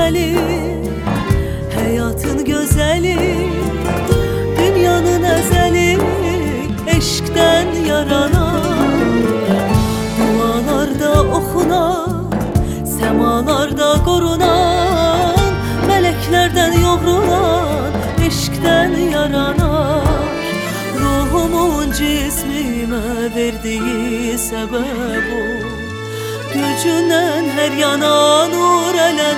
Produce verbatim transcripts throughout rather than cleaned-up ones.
güzeli, hayatın gözeli, dünyanın ezeli, eşkten yaranan, dualarda okunan, semalarda korunan, meleklerden yoğrulan, eşkten yaranan, ruhumun cismime verdiği sebep o. Gücünden her yana nur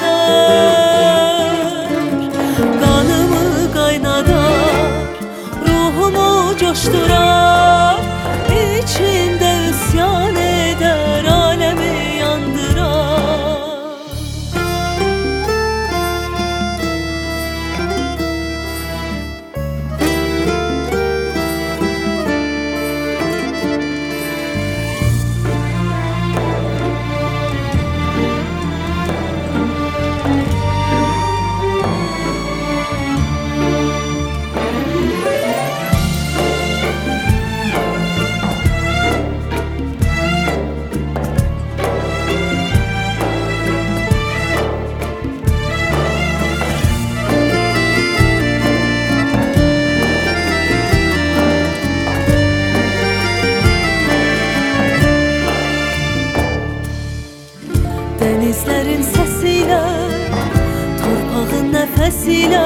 elener, kanımı kaynadar, ruhumu coşturar, içimde isyan eder, alemi yandırar. Denizlerin sesiyle, torpağın nefesiyle,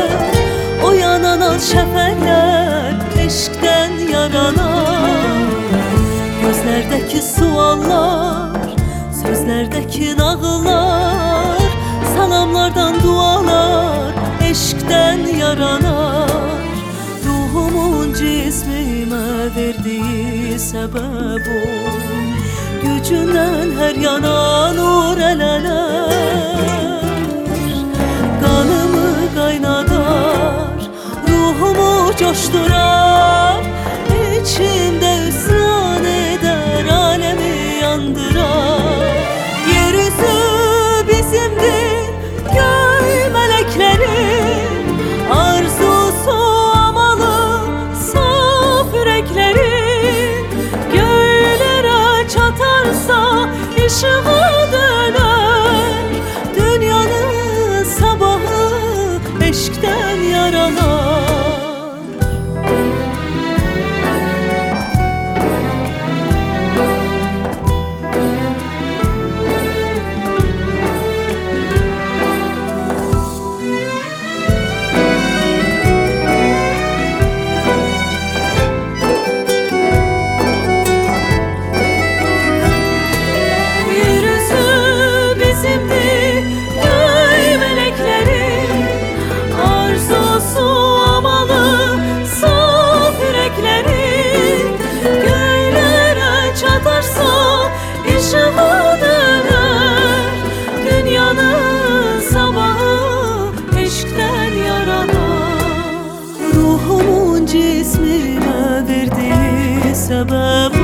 oyanan al şəfəqlər, eşkten yaranan, gözlerdeki suallar, sözlerdeki nağıllar, salamlardan dualar, eşkten yaranar, ruhumun cismime verdiği sebep o. Gücünden her yana nur elener, kanımı kaynadar, ruhumu coşturar, içimde isyan eder, alemi yandırar. Yeryüzü bizimdir, göy meleklerin, arzusu amalı saf yüreklerin, göylere çatarsa ışığa döner, dünyanın sabahı eşkten yaranar. Ruhumun cismime verdiği sebep